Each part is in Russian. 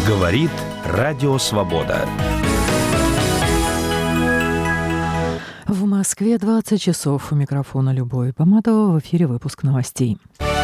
Говорит Радио Свобода. В Москве 20 часов. У микрофона Любовь Помадова. В эфире выпуск новостей.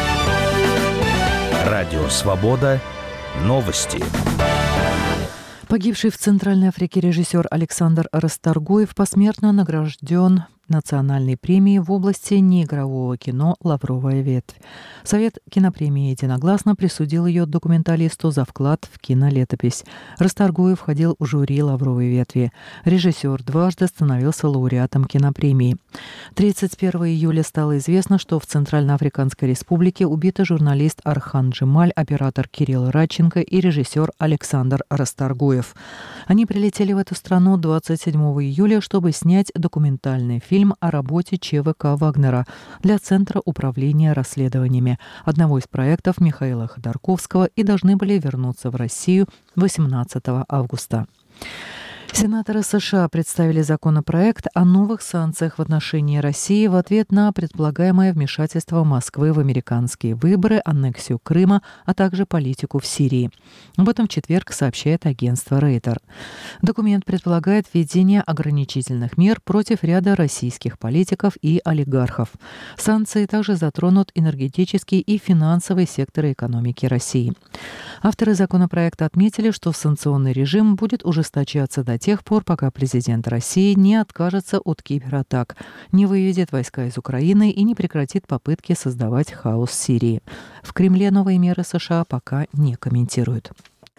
Радио Свобода. Новости. Погибший в Центральной Африке режиссер Александр Расторгуев посмертно награжден национальной премией в области неигрового кино «Лавровая ветвь». Совет кинопремии единогласно присудил ее документалисту за вклад в кинолетопись. Расторгуев входил в жюри «Лавровой ветви». Режиссер дважды становился лауреатом кинопремии. 31 июля стало известно, что в Центральноафриканской республике убиты журналист Архан Джемаль, оператор Кирилл Радченко и режиссер Александр Расторгуев. Они прилетели в эту страну 27 июля, чтобы снять документальный фильм о работе ЧВК «Вагнера» для Центра управления расследованиями, одного из проектов Михаила Ходорковского, и должны были вернуться в Россию 18 августа. Сенаторы США представили законопроект о новых санкциях в отношении России в ответ на предполагаемое вмешательство Москвы в американские выборы, аннексию Крыма, а также политику в Сирии. Об этом в четверг сообщает агентство Рейтер. Документ предполагает введение ограничительных мер против ряда российских политиков и олигархов. Санкции также затронут энергетический и финансовый секторы экономики России. Авторы законопроекта отметили, что санкционный режим будет ужесточаться до тех пор, пока президент России не откажется от кибератак, не выведет войска из Украины и не прекратит попытки создавать хаос в Сирии. В Кремле новые меры США пока не комментируют.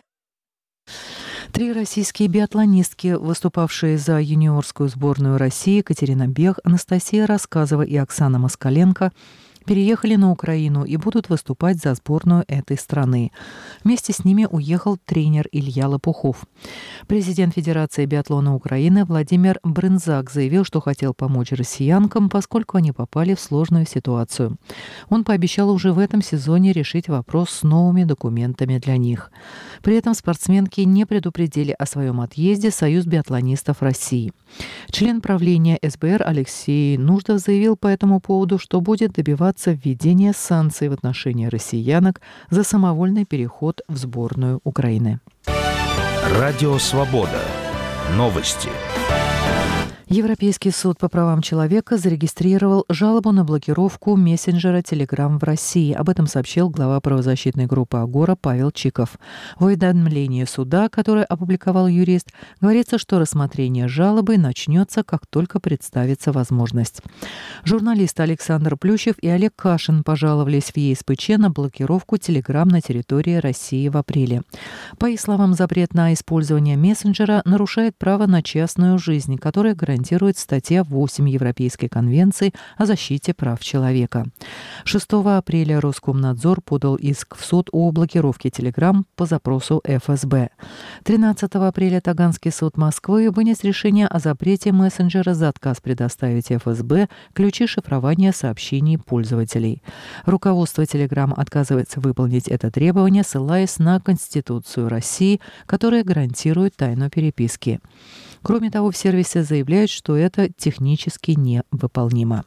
3 российские биатлонистки, выступавшие за юниорскую сборную России, Катерина Бех, Анастасия Рассказова и Оксана Москаленко, переехали на Украину и будут выступать за сборную этой страны. Вместе с ними уехал тренер Илья Лопухов. Президент Федерации биатлона Украины Владимир Брынзак заявил, что хотел помочь россиянкам, поскольку они попали в сложную ситуацию. Он пообещал уже в этом сезоне решить вопрос с новыми документами для них. При этом спортсменки не предупредили о своем отъезде Союз биатлонистов России. Член правления СБР Алексей Нуждов заявил по этому поводу, что будет добиваться введения санкций в отношении россиянок за самовольный переход в сборную Украины. Радио Свобода. Новости. Европейский суд по правам человека зарегистрировал жалобу на блокировку мессенджера Telegram в России. Об этом сообщил глава правозащитной группы «Агора» Павел Чиков. В уведомлении суда, которое опубликовал юрист, говорится, что рассмотрение жалобы начнется, как только представится возможность. Журналисты Александр Плющев и Олег Кашин пожаловались в ЕСПЧ на блокировку Telegram на территории России в апреле. По их словам, запрет на использование мессенджера нарушает право на частную жизнь, которое гарантирует статья 8 Европейской конвенции о защите прав человека. 6 апреля Роскомнадзор подал иск в суд о блокировке Telegram по запросу ФСБ. 13 апреля Таганский суд Москвы вынес решение о запрете мессенджера за отказ предоставить ФСБ ключи шифрования сообщений пользователей. Руководство Telegram отказывается выполнить это требование, ссылаясь на Конституцию России, которая гарантирует тайну переписки. Кроме того, в сервисе заявляют, что это технически невыполнимо.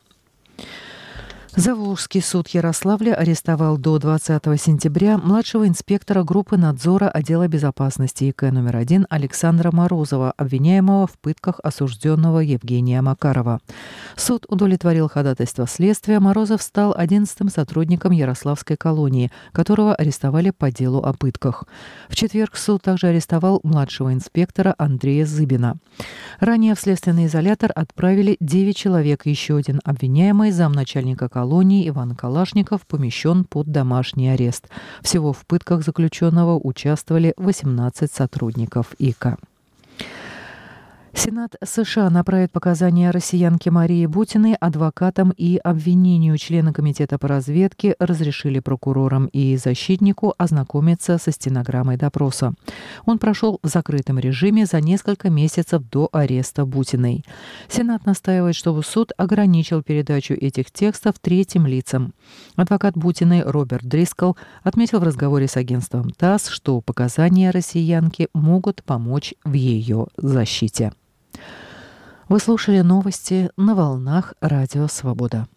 Заволжский суд Ярославля арестовал до 20 сентября младшего инспектора группы надзора отдела безопасности ИК номер 1 Александра Морозова, обвиняемого в пытках осужденного Евгения Макарова. Суд удовлетворил ходатайство следствия. Морозов стал 11-м сотрудником Ярославской колонии, которого арестовали по делу о пытках. В четверг суд также арестовал младшего инспектора Андрея Зыбина. Ранее в следственный изолятор отправили 9 человек. Еще один обвиняемый, замначальника колонии Иван Калашников, помещен под домашний арест. Всего в пытках заключенного участвовали 18 сотрудников ИК. Сенат США направит показания россиянки Марии Бутиной адвокатам и обвинению. Члены Комитета по разведке разрешили прокурорам и защитнику ознакомиться со стенограммой допроса. Он прошел в закрытом режиме за несколько месяцев до ареста Бутиной. Сенат настаивает, чтобы суд ограничил передачу этих текстов третьим лицам. Адвокат Бутиной Роберт Дрискл отметил в разговоре с агентством ТАСС, что показания россиянки могут помочь в ее защите. Вы слушали новости на волнах Радио Свобода.